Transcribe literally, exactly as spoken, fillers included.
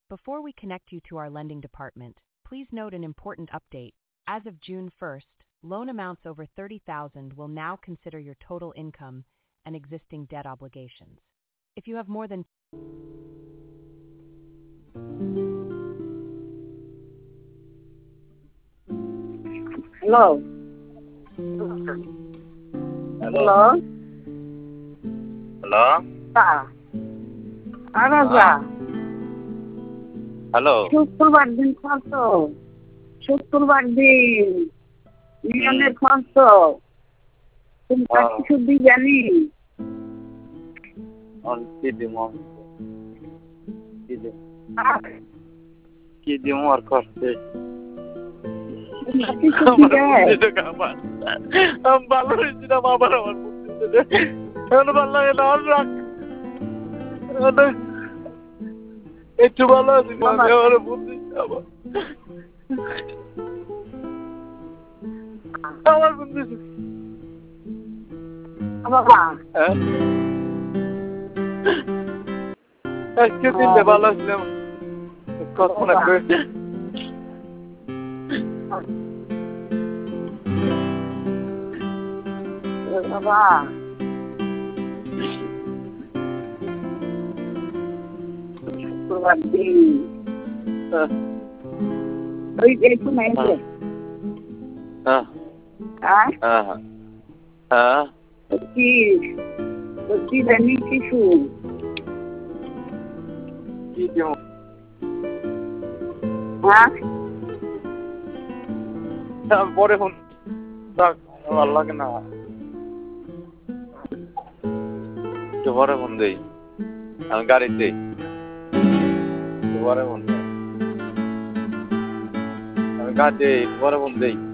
Before we connect you to our lending department, please note an important update. As of June first, loan amounts over thirty thousand dollars will now consider your total income and existing debt obligations. If you have more than Hello. Hello. Hello? Ah. Ano ba? Hello? শুক্রবার দিন কত? শুক্রবার দিন নিয়মের কত? তুমি হ্যাঁ। কিছু দিজানি? On কি দিমো? কি দিমো? আর কি দিমো আর করতে? তোমরা কিছু আমার দিবে? বুদ্ধি তো কামান। আমি ভালো হয়েছি না বাবার আমার বুদ্ধি। এখন ভালো লাগে না আর রাখ। অনেক একটু ভালো আছি মানে আমার বুদ্ধি আমার। আমার বুদ্ধি বাবা হ্যাঁ আজকে দিনটা ভালো ছিলাম কল্পনা করে বাবা শুক্রবার দিন ওই দেখুন এসে হ্যাঁ হ্যাঁ হ্যাঁ হ্যাঁ কি কি জানি কিছু কি দিমো হ্যাঁ আমি পরে ফোন রাখ ভালো লাগে না একটু পরে ফোন দেই আমি গাড়িতে একটু পরে ফোন দেই আমি গাড়িতে একটু পরে ফোন দেই